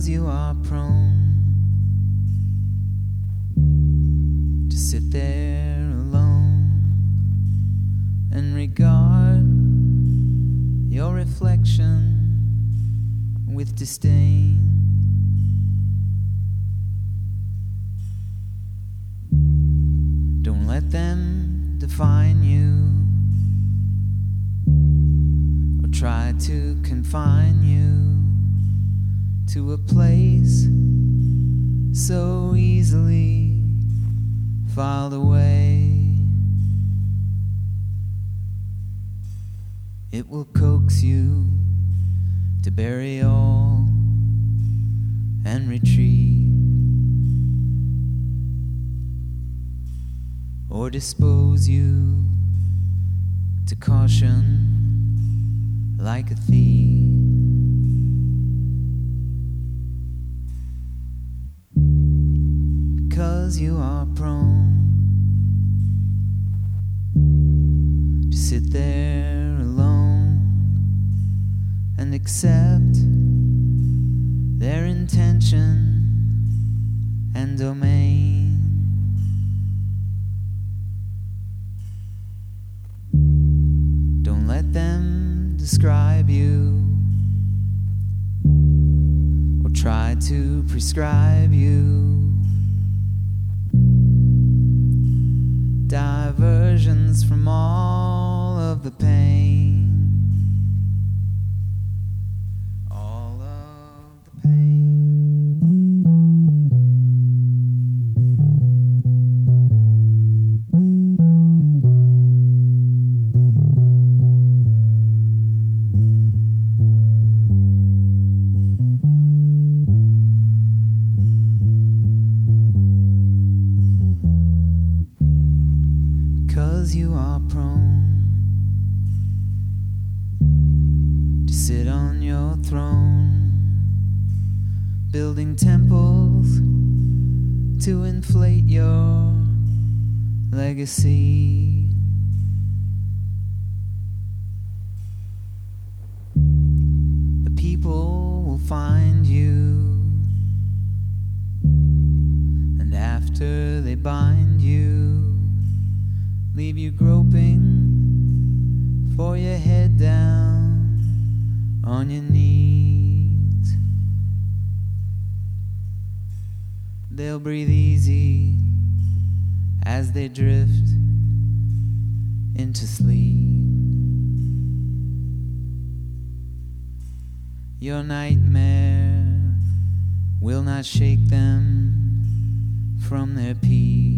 'cause you are prone to sit there alone and regard your reflection with disdain. Don't let them define you or try to confine you to a place so easily filed away. It will coax you to bury all and retreat, or dispose you to caution like a thief. 'Cause you are prone to sit there alone and accept their intention and domain. Don't let them describe you or try to prescribe you diversions from all of the pain. All of the pain. 'Cause you are prone to sit on your throne, building temples to inflate your legacy. The people will find you, and after they bind you, leave you groping for your head down on your knees. They'll breathe easy as they drift into sleep. Your nightmare will not shake them from their peace.